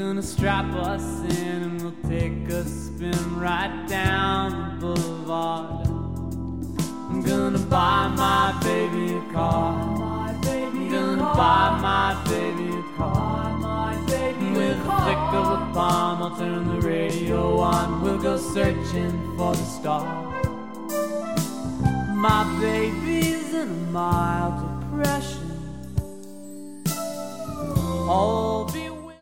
gonna strap us in and we'll take a spin right down the boulevard. I'm gonna buy my baby a car. I'm gonna buy my baby a car. With a flick of a palm, I'll turn the radio on. We'll go searching for the stars. My baby's in a mild depression. All